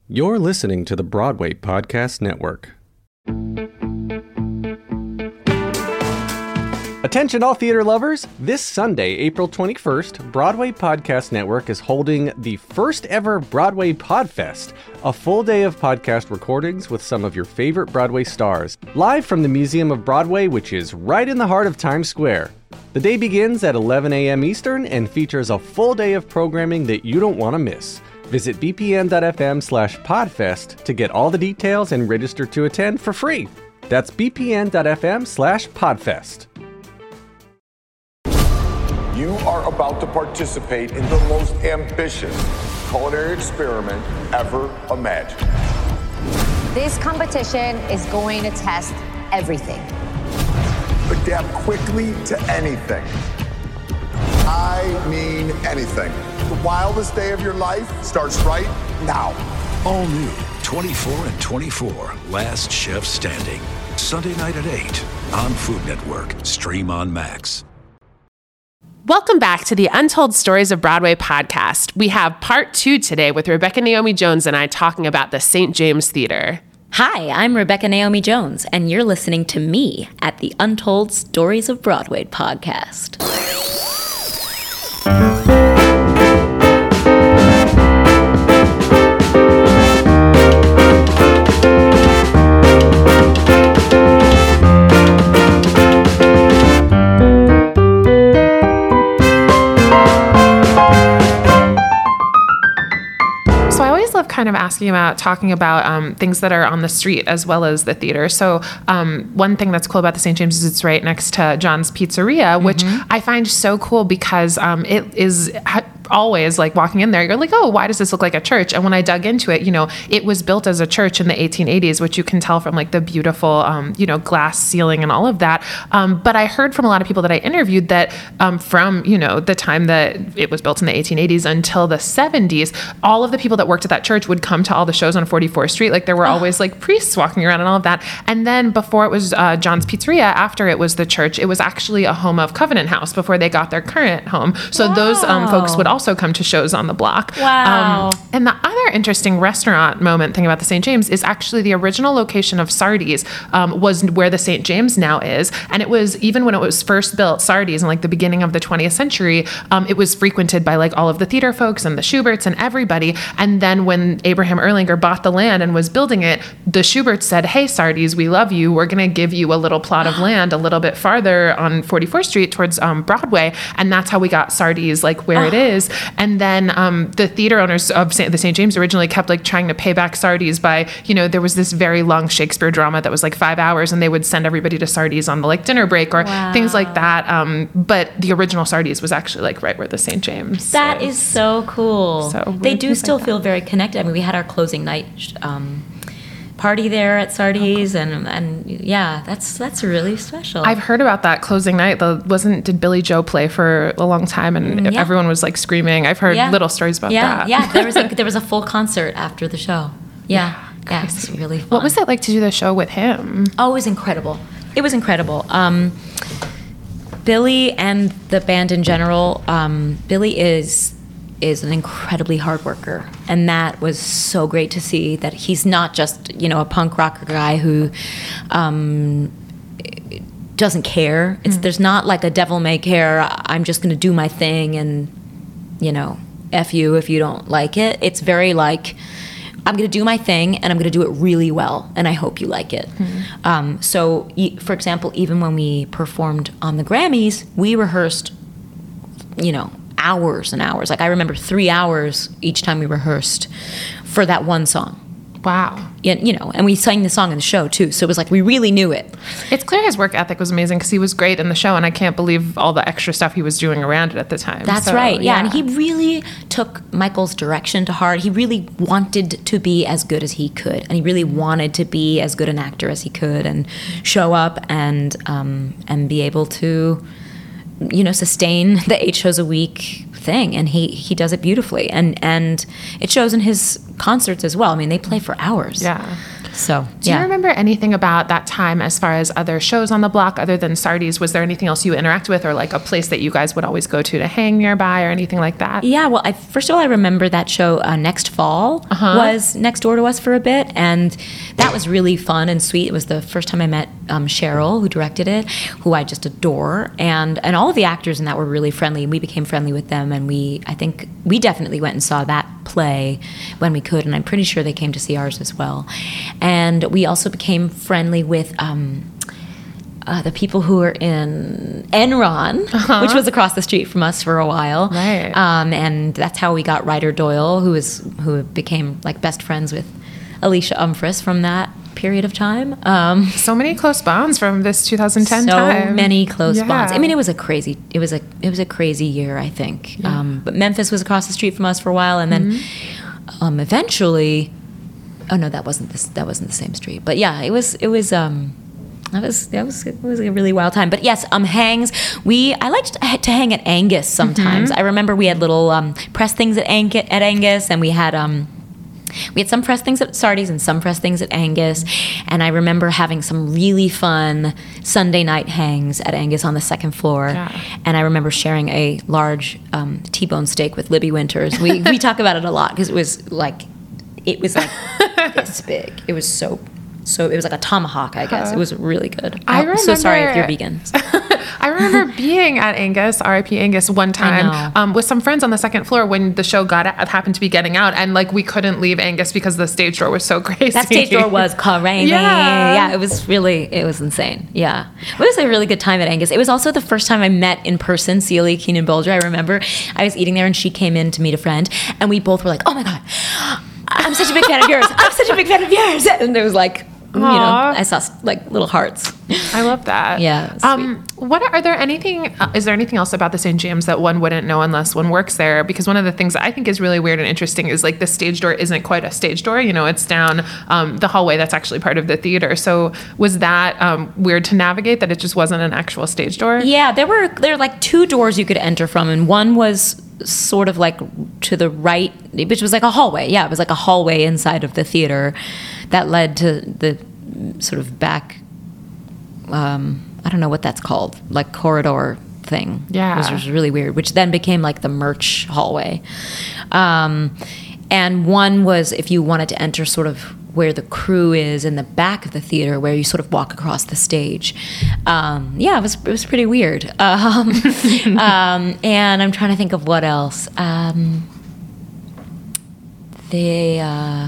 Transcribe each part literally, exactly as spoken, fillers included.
You're listening to the Broadway Podcast Network. Attention all theater lovers! This Sunday, April twenty-first, Broadway Podcast Network is holding the first ever Broadway Podfest, a full day of podcast recordings with some of your favorite Broadway stars, live from the Museum of Broadway, which is right in the heart of Times Square. The day begins at eleven a.m. Eastern and features a full day of programming that you don't want to miss. Visit bpn.fm slash podfest to get all the details and register to attend for free. That's bpn.fm slash podfest. You are about to participate in the most ambitious culinary experiment ever imagined. This competition is going to test everything. Adapt quickly to anything. I mean anything. The wildest day of your life starts right now. All new, twenty-four and twenty-four, Last Chef Standing. Sunday night at eight on Food Network. Stream on Max. Welcome back to the Untold Stories of Broadway podcast. We have part two today with Rebecca Naomi Jones and I talking about the Saint James Theater. Hi, I'm Rebecca Naomi Jones, and you're listening to me at the Untold Stories of Broadway podcast. Kind of asking about talking about um, things that are on the street as well as the theater. So um, one thing that's cool about the Saint James is it's right next to John's Pizzeria, which mm-hmm. I find so cool because um, it is ha- always like walking in there, you're like, oh, why does this look like a church? And when I dug into it, you know, it was built as a church in the eighteen eighties, which you can tell from like the beautiful, um, you know, glass ceiling and all of that. Um, but I heard from a lot of people that I interviewed that um, from, you know, the time that it was built in the eighteen eighties until the seventies, all of the people that worked at that church would come to all the shows on forty-fourth Street. Like there were always like priests walking around and all of that. And then before it was uh, John's Pizzeria, after it was the church, it was actually a home of Covenant House before they got their current home. So wow. those um, folks would also come to shows on the block. Wow. Um, and the other interesting restaurant moment thing about the Saint James is actually the original location of Sardi's um, was where the Saint James now is. And it was, even when it was first built, Sardi's in like the beginning of the twentieth century, um, it was frequented by like all of the theater folks and the Schuberts and everybody. And then when Abraham Erlanger bought the land and was building it, the Schuberts said, hey, Sardi's, we love you. We're going to give you a little plot of land a little bit farther on forty-fourth Street towards um, Broadway. And that's how we got Sardi's like where oh. it is. And then um, the theater owners of Saint the Saint James originally kept like trying to pay back Sardi's by, you know, there was this very long Shakespeare drama that was like five hours and they would send everybody to Sardi's on the like dinner break or wow. things like that. Um, but the original Sardi's was actually like right where the Saint James That is, is so cool. So they do still like feel very connected. I mean, we had our closing night um, party there at Sardi's, oh, cool. and and yeah, that's that's really special. I've heard about that closing night. The wasn't did Billy Joe play for a long time, and yeah. everyone was like screaming. I've heard yeah. little stories about yeah. that. Yeah, there was a, there was a full concert after the show. Yeah, yeah, yeah, it was really fun. What was it like to do the show with him? Oh, it was incredible. It was incredible. Um, Billy and the band in general. Um, Billy is. is an incredibly hard worker, and that was so great to see that he's not just, you know, a punk rocker guy who um, doesn't care. It's mm. there's not like a devil may care, I'm just going to do my thing and, you know, F you if you don't like it. It's very like, I'm going to do my thing and I'm going to do it really well and I hope you like it. Mm. Um, so, for example, even when we performed on the Grammys, we rehearsed, you know, hours and hours. Like I remember three hours each time we rehearsed for that one song. Wow. Yeah, you know, and we sang the song in the show too. So it was like we really knew it. It's clear his work ethic was amazing because he was great in the show, and I can't believe all the extra stuff he was doing around it at the time. That's so, right. Yeah. yeah, and he really took Michael's direction to heart. He really wanted to be as good as he could, and he really wanted to be as good an actor as he could, and show up and um, and be able to, you know, sustain the eight shows a week thing, and he he does it beautifully, and and it shows in his concerts as well. I mean, they play for hours. Yeah. So, Do yeah. you remember anything about that time as far as other shows on the block other than Sardi's? Was there anything else you interact with, or like a place that you guys would always go to to hang nearby or anything like that? Yeah, well, I, first of all, I remember that show uh, Next Fall Uh-huh. was next door to us for a bit, and that was really fun and sweet. It was the first time I met um, Cheryl, who directed it, who I just adore, and and all of the actors in that were really friendly. We became friendly with them, and we, I think, we definitely went and saw that play when we could, and I'm pretty sure they came to see ours as well. And we also became friendly with um, uh, the people who were in Enron, uh-huh. which was across the street from us for a while. Right. Um, and that's how we got Ryder Doyle, who is who became like best friends with Alicia Umfris from that period of time. Um, So many close bonds from this two thousand ten so time. many close Yeah. bonds. I mean, it was a crazy. It was a. It was a crazy year, I think. Yeah. Um, but Memphis was across the street from us for a while, and then Mm-hmm. um, eventually. Oh no, that wasn't this. That wasn't the same street. But yeah, it was. It was. Um, that was. That was. It was a really wild time. But yes, um, hangs. We. I liked to hang at Angus sometimes. Mm-hmm. I remember we had little um, press things at Ang- at Angus, and we had um. We had some press things at Sardi's and some press things at Angus. And I remember having some really fun Sunday night hangs at Angus on the second floor. Yeah. And I remember sharing a large um, T-bone steak with Libby Winters. We, we talk about it a lot because it was like, it was like this big. It was so, so, it was like a tomahawk, I guess. It was really good. I I'm so sorry if you're remember- vegan. I remember being at Angus, R I P Angus, one time know. um, with some friends on the second floor when the show got happened to be getting out, and like we couldn't leave Angus because the stage door was so crazy. That stage door was crazy. Yeah. Yeah, it was really, it was insane. Yeah. It was a really good time at Angus. It was also the first time I met in person Celia Keenan Bolger. I remember I was eating there and she came in to meet a friend, and we both were like, oh my God, I'm such a big fan of yours. I'm such a big fan of yours. And there was like, you know, Aw. I saw like little hearts. I love that. Yeah, it was Um, what are, are there anything? Uh, is there anything else about the Saint James that one wouldn't know unless one works there? Because one of the things that I think is really weird and interesting is like the stage door isn't quite a stage door. You know, it's down um, the hallway that's actually part of the theater. So was that um, weird to navigate? That it just wasn't an actual stage door? Yeah, there were there were like two doors you could enter from, and one was sort of like to the right, which was like a hallway. Yeah, it was like a hallway inside of the theater that led to the sort of back. Um, I don't know what that's called, like corridor thing. Yeah. Which was really weird, which then became like the merch hallway. Um, and one was if you wanted to enter sort of where the crew is in the back of the theater, where you sort of walk across the stage. Um, yeah, it was it was pretty weird. Um, um, and I'm trying to think of what else. Um, they... Uh,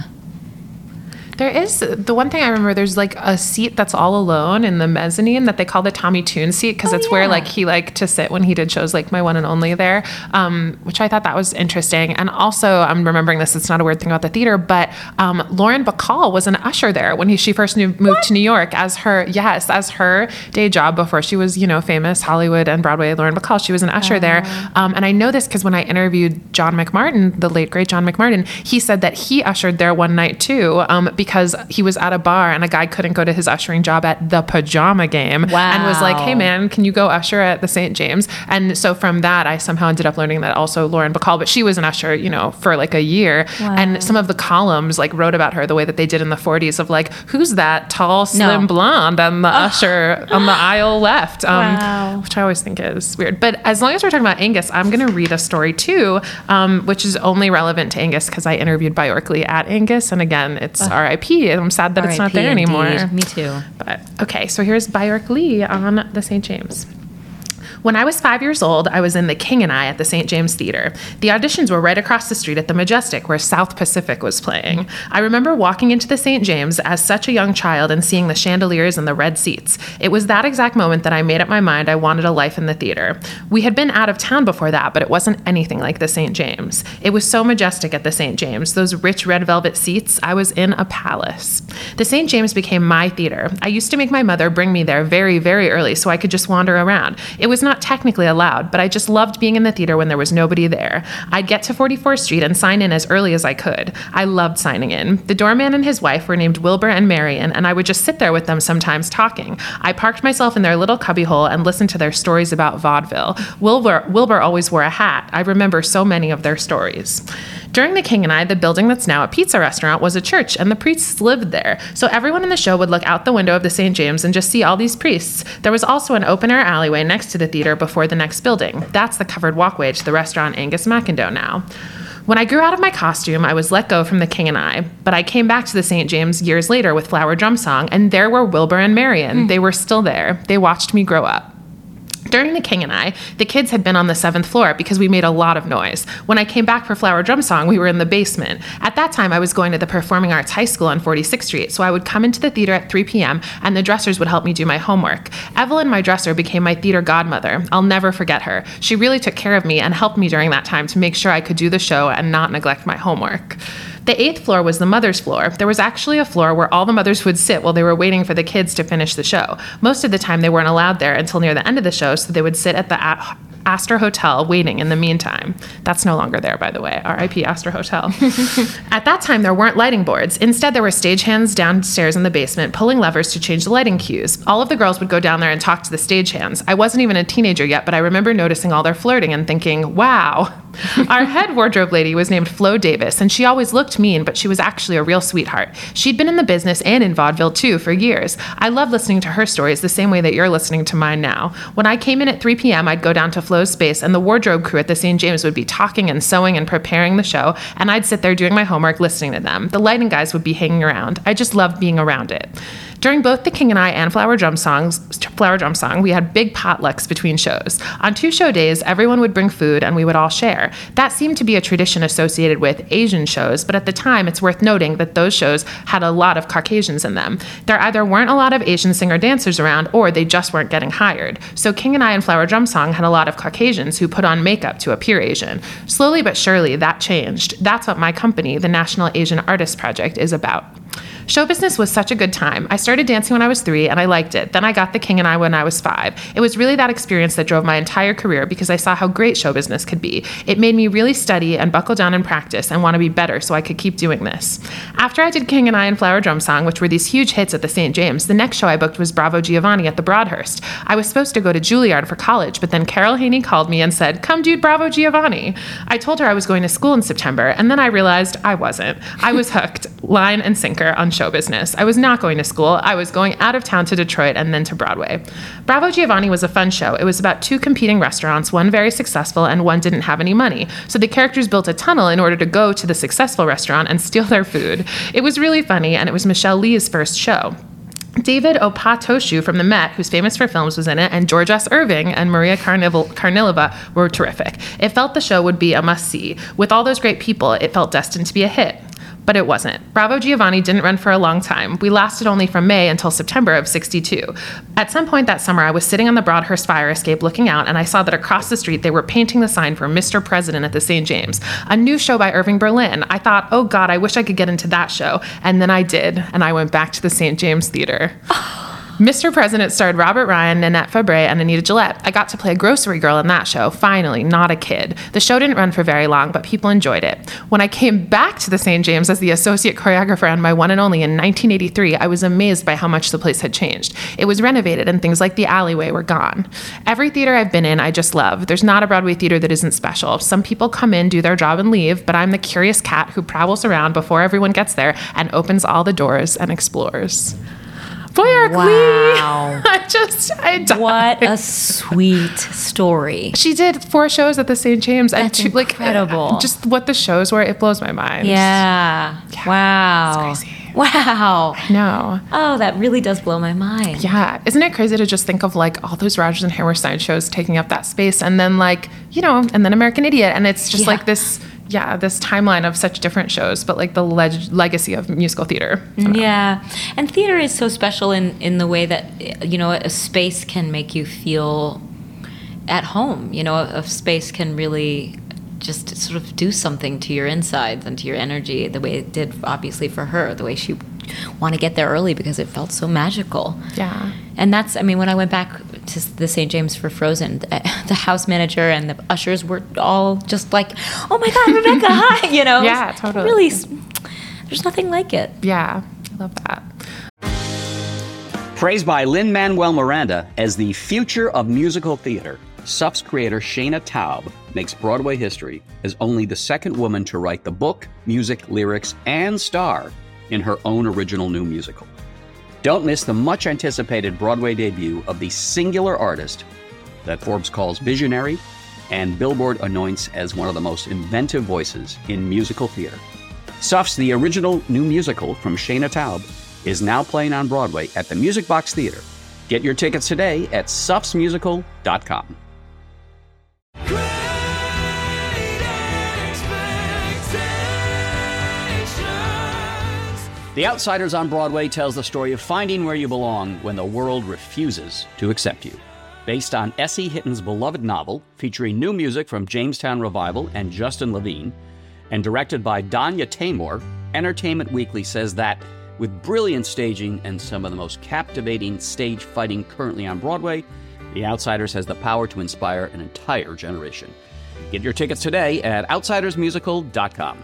There is the one thing I remember. There's like a seat that's all alone in the mezzanine that they call the Tommy Tune seat because Oh, it's where yeah. like he liked to sit when he did shows like My One and Only there, um, which I thought that was interesting. And also, I'm remembering this. It's not a weird thing about the theater, but um, Lauren Bacall was an usher there when he, she first knew, moved to New York as her yes as her day job before she was you know famous Hollywood and Broadway. Lauren Bacall, she was an usher there, um, and I know this because when I interviewed John McMartin, the late great John McMartin, he said that he ushered there one night too um, because he was at a bar and a guy couldn't go to his ushering job at the Pajama Game and was like, hey man, can you go usher at the Saint James? And so from that, I somehow ended up learning that also Lauren Bacall, but she was an usher, you know, for like a year. Wow. And some of the columns like wrote about her the way that they did in the forties of like, who's that tall, slim No. blonde on the usher on the aisle left? Um, Wow. Which I always think is weird. But as long as we're talking about Angus, I'm going to read a story too, um, which is only relevant to Angus because I interviewed Bjorkley at Angus. And again, it's R I P. I'm sad that it's not R I P there anymore. indeed. Me too. But okay, so here's Bjorkley on the Saint James. When I was five years old, I was in The King and I at the Saint James Theater. The auditions were right across the street at the Majestic, where South Pacific was playing. I remember walking into the Saint James as such a young child and seeing the chandeliers and the red seats. It was that exact moment that I made up my mind I wanted a life in the theater. We had been out of town before that, but it wasn't anything like the Saint James. It was so majestic at the Saint James. Those rich red velvet seats, I was in a palace. The Saint James became my theater. I used to make my mother bring me there very, very early so I could just wander around. It was not technically allowed, but I just loved being in the theater when there was nobody there. I'd get to forty-fourth Street and sign in as early as I could. I loved signing in. The doorman and his wife were named Wilbur and Marion, and I would just sit there with them sometimes talking. I parked myself in their little cubbyhole and listened to their stories about vaudeville. Wilbur, Wilbur always wore a hat. I remember so many of their stories. During The King and I, the building that's now a pizza restaurant was a church, and the priests lived there. So everyone in the show would look out the window of the Saint James and just see all these priests. There was also an open-air alleyway next to the theater before the next building. That's the covered walkway to the restaurant Angus McIndoe now. When I grew out of my costume, I was let go from The King and I, but I came back to the Saint James years later with Flower Drum Song, and there were Wilbur and Marion. Mm. They were still there. They watched me grow up. During The King and I, the kids had been on the seventh floor because we made a lot of noise. When I came back for Flower Drum Song, we were in the basement. At that time, I was going to the Performing Arts High School on forty-sixth Street, so I would come into the theater at three p.m., and the dressers would help me do my homework. Evelyn, my dresser, became my theater godmother. I'll never forget her. She really took care of me and helped me during that time to make sure I could do the show and not neglect my homework. The eighth floor was the mother's floor. There was actually a floor where all the mothers would sit while they were waiting for the kids to finish the show. Most of the time, they weren't allowed there until near the end of the show, so they would sit at the at- Astor Hotel waiting in the meantime. That's no longer there, by the way. R I P Astor Hotel. At that time, there weren't lighting boards. Instead, there were stagehands downstairs in the basement pulling levers to change the lighting cues. All of the girls would go down there and talk to the stagehands. I wasn't even a teenager yet, but I remember noticing all their flirting and thinking, wow. Our head wardrobe lady was named Flo Davis, and she always looked mean, but she was actually a real sweetheart. She'd been in the business and in vaudeville, too, for years. I love listening to her stories the same way that you're listening to mine now. When I came in at three p.m., I'd go down to Flo's space, and the wardrobe crew at the Saint James would be talking and sewing and preparing the show, and I'd sit there doing my homework listening to them. The lighting guys would be hanging around. I just loved being around it. During both The King and I and Flower Drum Songs, Flower Drum Song, we had big potlucks between shows. On two show days, everyone would bring food and we would all share. That seemed to be a tradition associated with Asian shows, but at the time, it's worth noting that those shows had a lot of Caucasians in them. There either weren't a lot of Asian singer-dancers around, or they just weren't getting hired. So King and I and Flower Drum Song had a lot of Caucasians who put on makeup to appear Asian. Slowly but surely, that changed. That's what my company, the National Asian Artists Project, is about. Show business was such a good time. I started dancing when I was three, and I liked it. Then I got The King and I when I was five. It was really that experience that drove my entire career because I saw how great show business could be. It made me really study and buckle down and practice and want to be better so I could keep doing this. After I did King and I and Flower Drum Song, which were these huge hits at the Saint James, the next show I booked was Bravo Giovanni at the Broadhurst. I was supposed to go to Juilliard for college, but then Carol Haney called me and said, come do Bravo Giovanni. I told her I was going to school in September, and then I realized I wasn't. I was hooked, line and sinker, on show business. I was not going to school. I was going out of town to Detroit and then to Broadway. Bravo Giovanni was a fun show. It was about two competing restaurants, one very successful and one didn't have any money. So the characters built a tunnel in order to go to the successful restaurant and steal their food. It was really funny, and it was Michelle Lee's first show. David Opatoshu from the Met, who's famous for films, was in it, and George S. Irving and Maria Carnival- Carnilova were terrific. It felt the show would be a must-see. With all those great people, it felt destined to be a hit. But it wasn't. Bravo Giovanni didn't run for a long time. We lasted only from May until September of sixty-two. At some point that summer, I was sitting on the Broadhurst fire escape looking out, and I saw that across the street they were painting the sign for Mister President at the Saint James, a new show by Irving Berlin. I thought, oh God, I wish I could get into that show. And then I did, and I went back to the Saint James Theater. Mister President starred Robert Ryan, Nanette Fabre, and Anita Gillette. I got to play a grocery girl in that show, finally, not a kid. The show didn't run for very long, but people enjoyed it. When I came back to the Saint James as the associate choreographer on My One and Only in nineteen eighty-three, I was amazed by how much the place had changed. It was renovated, and things like the alleyway were gone. Every theater I've been in, I just love. There's not a Broadway theater that isn't special. Some people come in, do their job, and leave, but I'm the curious cat who prowls around before everyone gets there and opens all the doors and explores. Boyark Wow. Lee. I just, I died. What a sweet story. She did four shows at the Saint James. That's and two, incredible. Like, just what the shows were, it blows my mind. Yeah. Yeah, Wow. it's crazy. Wow. No. Oh, that really does blow my mind. Yeah. Isn't it crazy to just think of like all those Rodgers and Hammerstein shows taking up that space, and then like, you know, and then American Idiot. And it's just Yeah. like this, yeah, this timeline of such different shows, but like the leg- legacy of musical theater. Yeah. And theater is so special in, in the way that, you know, a space can make you feel at home. You know, a, a space can really just sort of do something to your insides and to your energy, the way it did, obviously, for her, the way she wanted to get there early because it felt so magical. Yeah. And that's, I mean, when I went back to the Saint James for Frozen, the, the house manager and the ushers were all just like, oh my God, Rebecca, hi, you know? Yeah, It was totally. Really, there's nothing like it. Yeah. I love that. Praised by Lin-Manuel Miranda as the future of musical theater, S U P's creator Shayna Taub makes Broadway history as only the second woman to write the book, music, lyrics, and star in her own original new musical. Don't miss the much-anticipated Broadway debut of the singular artist that Forbes calls visionary and Billboard anoints as one of the most inventive voices in musical theater. Suff's the original new musical from Shana Taub is now playing on Broadway at the Music Box Theater. Get your tickets today at suffs musical dot com. The Outsiders on Broadway tells the story of finding where you belong when the world refuses to accept you. Based on S E Hitton's beloved novel, featuring new music from Jamestown Revival and Justin Levine, and directed by Danya Taymor, Entertainment Weekly says that, with brilliant staging and some of the most captivating stage fighting currently on Broadway, The Outsiders has the power to inspire an entire generation. Get your tickets today at outsiders musical dot com.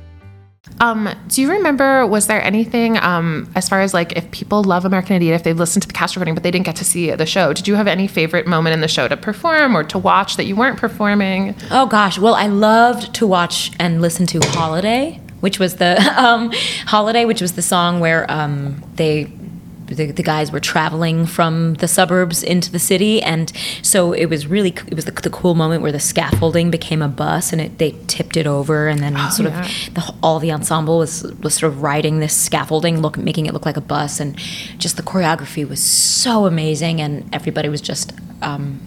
Um, do you remember, was there anything, um, as far as like, if people love American Idiot, if they've listened to the cast recording, but they didn't get to see the show, did you have any favorite moment in the show to perform or to watch that you weren't performing? Oh gosh. Well, I loved to watch and listen to Holiday, which was the, um, Holiday, which was the song where, um, they, The, the guys were traveling from the suburbs into the city, and so it was really it was the, the cool moment where the scaffolding became a bus, and it, they tipped it over, and then oh, sort yeah. of the, all the ensemble was was sort of riding this scaffolding, look making it look like a bus, and just the choreography was so amazing, and everybody was just um,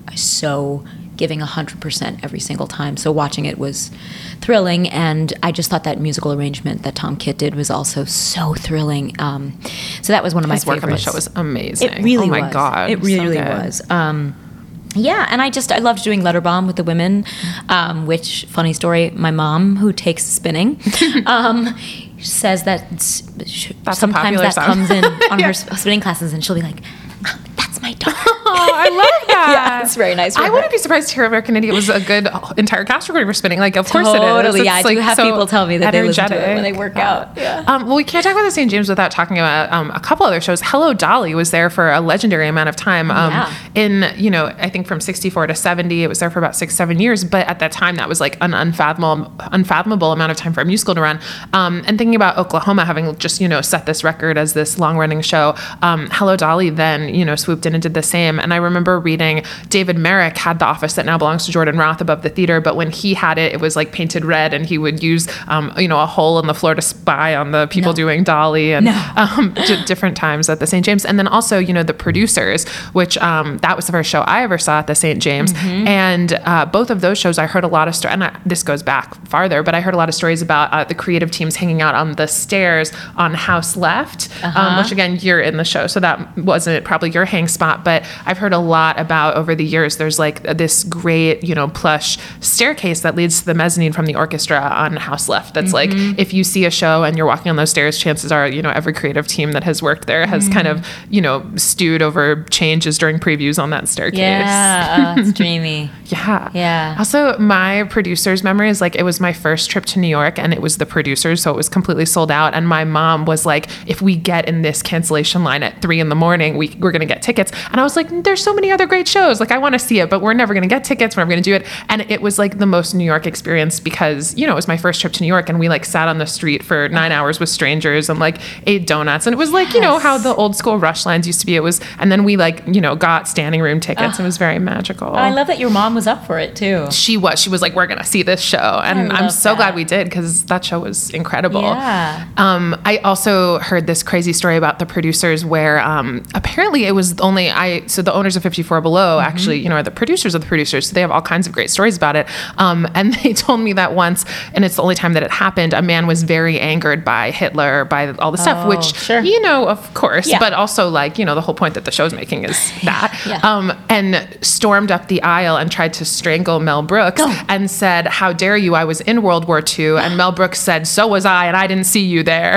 so giving one hundred percent every single time. So watching it was thrilling, and I just thought that musical arrangement that Tom Kitt did was also so thrilling. Um, so that was one of my His work favorites. on the show was amazing. It really oh my was. God. It really, so really was. Um, yeah, and I just, I loved doing Letterbomb with the women, um, which, funny story, my mom, who takes spinning, um, says that That's sometimes that song. comes in on yeah. her spinning classes, and she'll be like, oh, that's my daughter. Oh, I love that. Yeah, it's very nice. I her. wouldn't be surprised to hear American Idiot was a good entire cast recording for spinning. Like, of course totally, it is. Totally, yeah. I like do have so people tell me that energetic. they listen to it when they work out. Yeah. Um, well, we can't talk about the Saint James without talking about um, a couple other shows. Hello, Dolly was there for a legendary amount of time. Um, yeah. In, you know, I think from sixty-four to seventy, it was there for about six, seven years. But at that time, that was like an unfathomable, unfathomable amount of time for a musical to run. Um, and thinking about Oklahoma having just, you know, set this record as this long-running show, um, Hello, Dolly then, you know, swooped in and did the same. And I remember reading David Merrick had the office that now belongs to Jordan Roth above the theater, but when he had it, it was like painted red, and he would use, um, you know, a hole in the floor to spy on the people no. doing Dolly and no. um, d- different times at the Saint James. And then also, you know, the Producers, which um, that was the first show I ever saw at the Saint James. Mm-hmm. And uh, both of those shows, I heard a lot of stories, and I, this goes back farther, but I heard a lot of stories about uh, the creative teams hanging out on the stairs on House Left, uh-huh. um, which again, you're in the show, so that wasn't probably your hang spot, but I've heard a lot about over the years, there's like this great, you know, plush staircase that leads to the mezzanine from the orchestra on House Left. That's mm-hmm. like, if you see a show and you're walking on those stairs, chances are, you know, every creative team that has worked there has mm-hmm. kind of, you know, stewed over changes during previews on that staircase. Yeah, oh, it's dreamy. Yeah. Yeah. Also, my Producers memory is like, it was my first trip to New York, and it was the Producers, so it was completely sold out. And my mom was like, if we get in this cancellation line at three in the morning, we, we're going to get tickets. And I was like, there's so many other great shows. Like, I want to see it, but we're never going to get tickets. We're never going to do it. And it was like the most New York experience because, you know, it was my first trip to New York, and we like sat on the street for nine hours with strangers and like ate donuts. And it was like, yes. you know, how the old school Rush lines used to be. It was, and then we like, you know, got standing room tickets. Oh. It was very magical. Oh, I love that your mom was up for it too. She was. She was like, we're going to see this show. And I'm so that. glad we did, because that show was incredible. Yeah. Um, I also heard this crazy story about the Producers where um, apparently it was only, I, so the owners of fifty-four Below mm-hmm. actually, you know, are the producers of the Producers. So they have all kinds of great stories about it. Um, and they told me that once, and it's the only time that it happened, a man was very angered by Hitler, by all the stuff, oh, which, sure. you know, of course, yeah. but also like, you know, the whole point that the show's making is that. Yeah. Um, and stormed up the aisle and tried to strangle Mel Brooks oh. and said, how dare you? I was in World War Two. And Mel Brooks said, so was I, and I didn't see you there.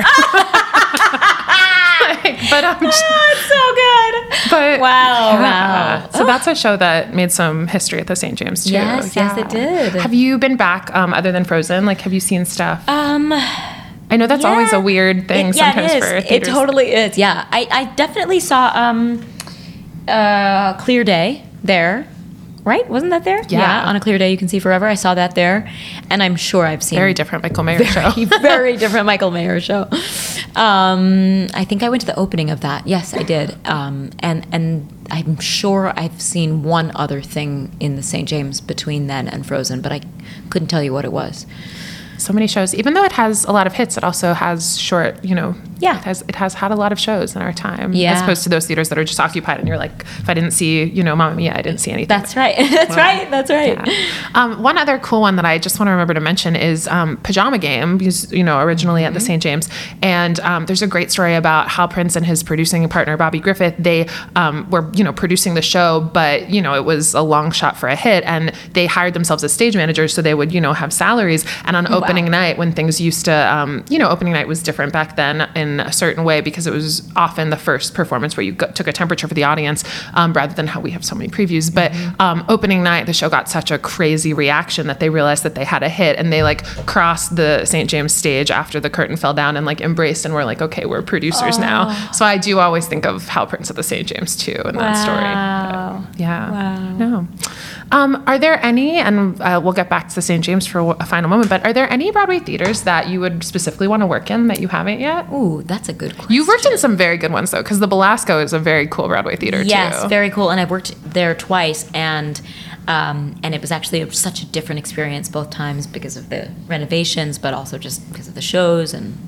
like, but I'm just, oh, it's so good. But wow, yeah. wow. So that's a show that made some history at the Saint James too. Yes, yeah. yes, it did. Have you been back um, other than Frozen? Like, have you seen stuff? Um, I know that's yeah. always a weird thing it, yeah, sometimes it is. for It theaters. totally is. Yeah, I, I definitely saw um, uh, Clear Day there. right? Wasn't that there? Yeah. On a Clear Day You Can See Forever. I saw that there. And I'm sure I've seen... Very different Michael Mayer show. Very different Michael Mayer show. Um, I think I went to the opening of that. Yes, I did. Um, and, and I'm sure I've seen one other thing in the Saint James between then and Frozen, but I couldn't tell you what it was. So many shows. Even though it has a lot of hits, it also has short, you know, Yeah. it has it has had a lot of shows in our time. Yeah. As opposed to those theaters that are just occupied and you're like, if I didn't see, you know, Mamma Mia, I didn't see anything. That's right. That's right. That's right. Yeah. Um, one other cool one that I just want to remember to mention is um, Pajama Game, because, you know, originally Mm-hmm. at the Saint James. And um, there's a great story about how Prince and his producing partner, Bobby Griffith, they um, were, you know, producing the show, but, you know, it was a long shot for a hit. And they hired themselves as stage managers so they would, you know, have salaries. And on opening Wow. night, when things used to, um, you know, opening night was different back then in a certain way because it was often the first performance where you got, took a temperature for the audience um, rather than how we have so many previews. But um, opening night, the show got such a crazy reaction that they realized that they had a hit and they like crossed the Saint James stage after the curtain fell down and like embraced and were like, okay, we're producers now. So I do always think of Hal Prince at the Saint James too in that story. Wow. But, yeah. Wow. No. Um, are there any, and uh, we'll get back to the Saint James for a final moment, but are there any Broadway theaters that you would specifically want to work in that you haven't yet? Ooh, that's a good question. You've worked in some very good ones though, because the Belasco is a very cool Broadway theater Yes, too. very cool. And I've worked there twice, and um, and it was actually a, such a different experience both times because of the renovations, but also just because of the shows and,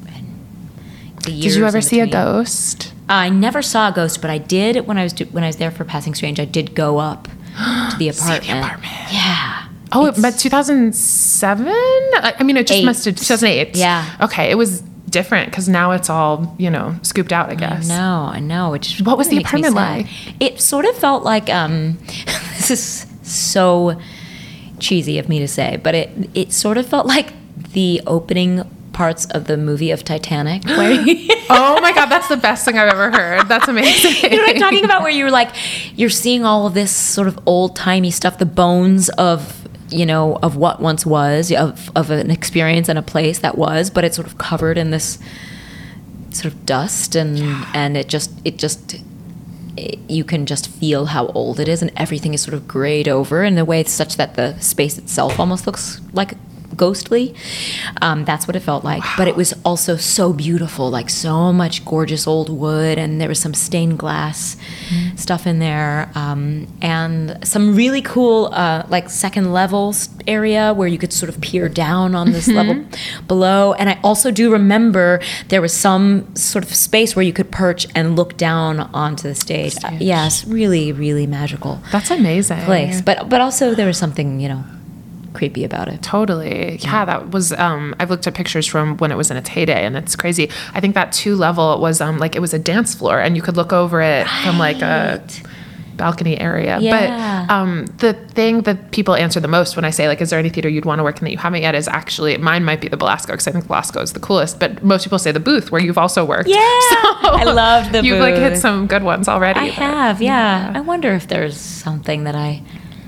and the years. Did you ever in see a between. ghost? I never saw a ghost, but I did when I was do, when I was there for Passing Strange. I did go up to the apartment. See the apartment. Yeah. Oh, It's- but two thousand seven? I I mean, it just Eight. must have, two thousand eight. Yeah. Okay, it was different because now it's all, you know, scooped out, I guess. No, I know. Which What was really the makes me apartment sad. It sort of felt like um, this is so cheesy of me to say, but it it sort of felt like the opening parts of the movie of Titanic. Where you, Oh my God, that's the best thing I've ever heard. That's amazing. you know what I'm talking about? Where you're like, you're seeing all of this sort of old timey stuff, the bones of. You know, of what once was, of of an experience and a place that was, but it's sort of covered in this sort of dust, and and it just it just it, you can just feel how old it is, and everything is sort of grayed over in a way such that the space itself almost looks like ghostly. Um, that's what it felt like. But it was also so beautiful, like so much gorgeous old wood, and there was some stained glass mm. stuff in there, um, and some really cool uh, like second level area where you could sort of peer down on this mm-hmm. level below. And I also do remember there was some sort of space where you could perch and look down onto the stage. stage. Uh, yes, really, really magical. That's amazing. Place, but but also there was something, you know, creepy about it. Totally. Yeah, that was, um, I've looked at pictures from when it was in its heyday and it's crazy. I think that two level was um, like, it was a dance floor and you could look over it right. from like a balcony area. Yeah. But um, the thing that people answer the most when I say like, is there any theater you'd want to work in that you haven't yet is actually, mine might be the Belasco because I think Belasco is the coolest, but most people say the Booth where you've also worked. Yeah. So I loved the you've Booth. like hit some good ones already. I but, have, yeah. yeah. I wonder if there's something that I,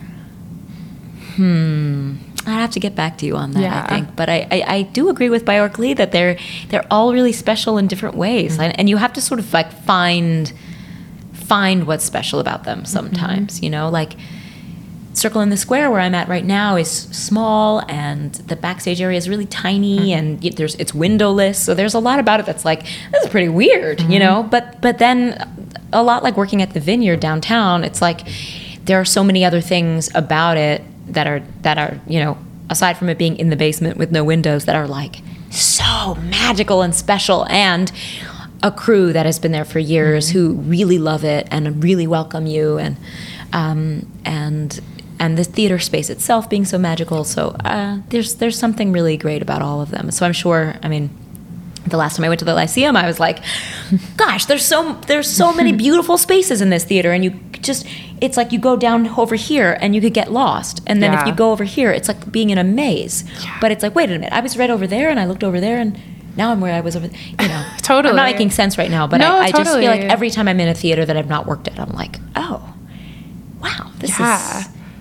hmm, I'd have to get back to you on that, Yeah. I think. But I, I, I do agree with Bjork Lee that they're they're all really special in different ways, Mm-hmm. and, and you have to sort of like find find what's special about them sometimes. Mm-hmm. You know, like Circle in the Square where I'm at right now is small, and the backstage area is really tiny, Mm-hmm. and y- there's it's windowless, so there's a lot about it that's like this is pretty weird, Mm-hmm. you know. But but then a lot like working at the Vineyard downtown, it's like there are so many other things about it that are that are you know, aside from it being in the basement with no windows, that are like so magical and special, and a crew that has been there for years Mm-hmm. who really love it and really welcome you, and um, and and the theater space itself being so magical. So uh, there's there's something really great about all of them. So I'm sure. I mean, the last time I went to the Lyceum, I was like, gosh, there's so there's so many beautiful spaces in this theater, and you just it's like you go down over here and you could get lost, and then Yeah. if you go over here, it's like being in a maze. Yeah. But it's like, wait a minute, I was right over there, and I looked over there, and now I'm where I was over. You know, Totally. I'm not making sense right now, but No, I, I just totally. feel like every time I'm in a theater that I've not worked at, I'm like, oh, wow, this Yeah. is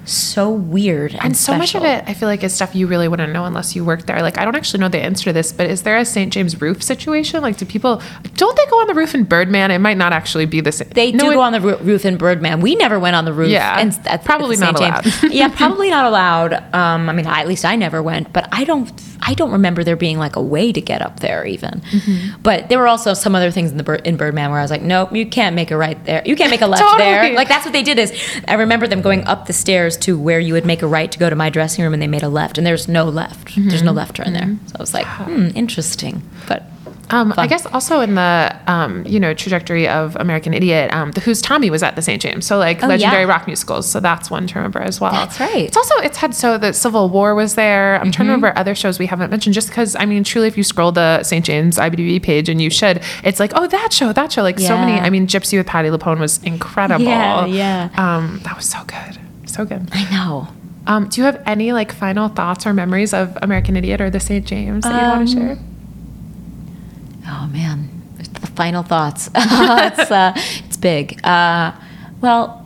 so weird and, and so special. much of it, I feel like, is stuff you really wouldn't know unless you work there. Like, I don't actually know the answer to this, but is there a Saint James roof situation? Like, do people, don't they go on the roof in Birdman? It might not actually be the same. They no, do it, go on the roo- roof in Birdman. We never went on the roof. Yeah, and at, probably at the not Saint allowed. James. Yeah, probably not allowed. Um, I mean, I, at least I never went, but I don't. I don't remember there being like a way to get up there even. Mm-hmm. But there were also some other things in the in Birdman where I was like, nope, you can't make a right there. You can't make a left Totally. there. Like that's what they did. Is I remember them going up the stairs to where you would make a right to go to my dressing room, and they made a left, and there's no left. Mm-hmm. There's no left turn mm-hmm. there. So I was like, hmm, interesting, but. Um, I guess also in the, um, you know, trajectory of American Idiot, um, the Who's Tommy was at the Saint James. So like oh, legendary yeah. rock musicals. So that's one to remember as well. That's right. It's also, it's had, so the Civil War was there. I'm mm-hmm. trying to remember other shows we haven't mentioned just because, I mean, truly if you scroll the Saint James I M D B page, and you should, it's like, oh, that show, that show. Like yeah. so many, I mean, Gypsy with Patti LuPone was incredible. Yeah, yeah. Um, that was so good. So good. I know. Um, do you have any like final thoughts or memories of American Idiot or the Saint James that um, you want to share? Oh man, the final thoughts. it's uh, it's big. Uh, well,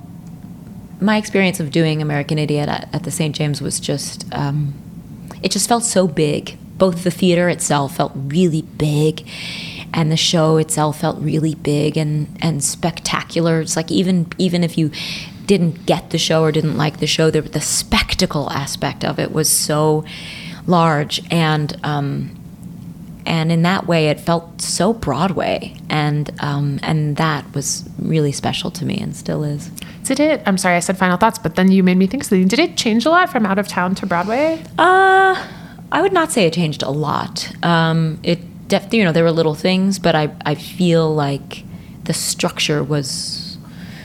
my experience of doing American Idiot at, at the Saint James was just, um, it just felt so big. Both the theater itself felt really big, and the show itself felt really big and, and spectacular. It's like even even if you didn't get the show or didn't like the show, the, the spectacle aspect of it was so large, and um, and in that way, it felt so Broadway, and um, and that was really special to me, and still is. Did it? I'm sorry, I said final thoughts, but then you made me think something. Did it change a lot from out of town to Broadway? Uh, I would not say it changed a lot. Um, it def- you know, there were little things, but I I feel like the structure was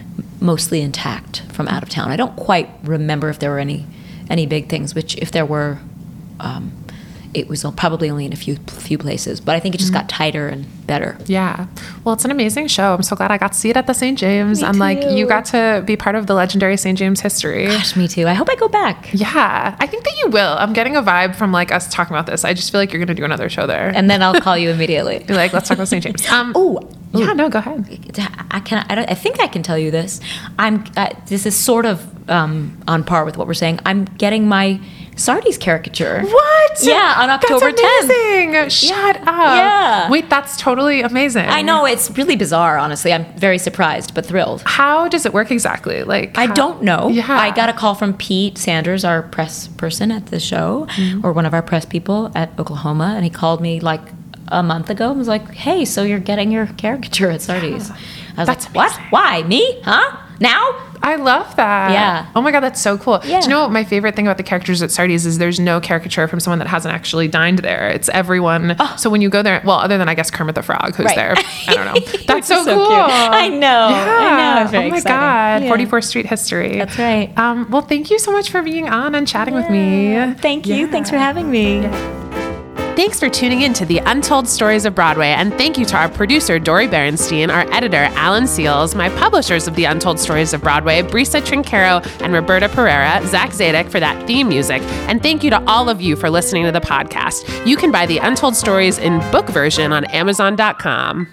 mostly intact from out of town. I don't quite remember if there were any any big things, which if there were. Um, It was probably only in a few few places, but I think it just mm-hmm. got tighter and better. Yeah. Well, it's an amazing show. I'm so glad I got to see it at the Saint James. Me and too. like you got to be part of the legendary Saint James history. Gosh, me too. I hope I go back. Yeah. I think that you will. I'm getting a vibe from like us talking about this. I just feel like you're going to do another show there. And then I'll call you immediately. Be like, let's talk about Saint James. Um, oh, yeah, no, go ahead. I can. I, don't, I think I can tell you this. I'm. Uh, this is sort of um, on par with what we're saying. I'm getting my Sardi's caricature. What? Yeah, on October tenth. That's amazing. Shut yeah. up. Yeah. Wait, that's totally amazing. I know, it's really bizarre, honestly. I'm very surprised, but thrilled. How does it work exactly? Like, I how? don't know. Yeah. I got a call from Pete Sanders, our press person at the show, mm-hmm. or one of our press people at Oklahoma, and he called me like a month ago and was like, hey, so you're getting your caricature at Sardi's. Yeah. I was That's like, what? amazing. Why? Me? Huh? Now? I love that. Yeah. Oh my God, that's so cool. Yeah. Do you know what my favorite thing about the characters at Sardi's is there's no caricature from someone that hasn't actually dined there. It's everyone. Oh. So when you go there, well, other than I guess Kermit the Frog, who's right. there. I don't know. That's so, so cool. Cute. I know. Yeah. I know. It's very oh my exciting. God. Yeah. forty-fourth Street history. That's right. Um, well, thank you so much for being on and chatting yeah. with me. Thank you. Yeah. Thanks for having me. Yeah. Thanks for tuning in to The Untold Stories of Broadway, and thank you to our producer, Dori Berenstein, our editor, Alan Seals, my publishers of The Untold Stories of Broadway, Brisa Trinquero and Roberta Pereira, Zach Zadek for that theme music, and thank you to all of you for listening to the podcast. You can buy The Untold Stories in book version on amazon dot com.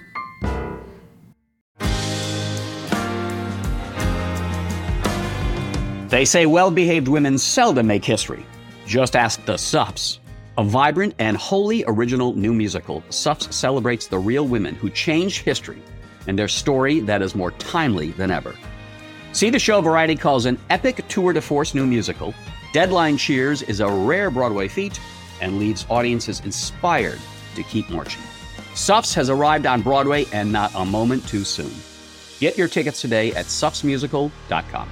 They say well-behaved women seldom make history. Just ask the Suffs. A vibrant and wholly original new musical, Suffs celebrates the real women who changed history and their story that is more timely than ever. See the show Variety calls an epic tour de force new musical. Deadline cheers is a rare Broadway feat and leaves audiences inspired to keep marching. Suffs has arrived on Broadway and not a moment too soon. Get your tickets today at suffs musical dot com.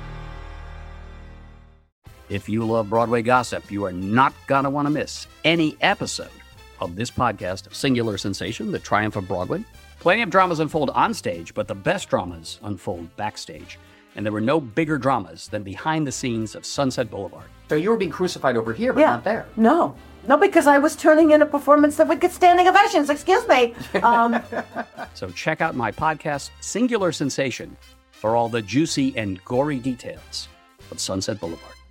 If you love Broadway gossip, you are not going to want to miss any episode of this podcast, Singular Sensation, The Triumph of Broadway. Plenty of dramas unfold on stage, but the best dramas unfold backstage. And there were no bigger dramas than behind the scenes of Sunset Boulevard. So you were being crucified over here, but yeah. not there. No. No, because I was turning in a performance that would get standing ovations. Excuse me. Um, so check out my podcast, Singular Sensation, for all the juicy and gory details of Sunset Boulevard.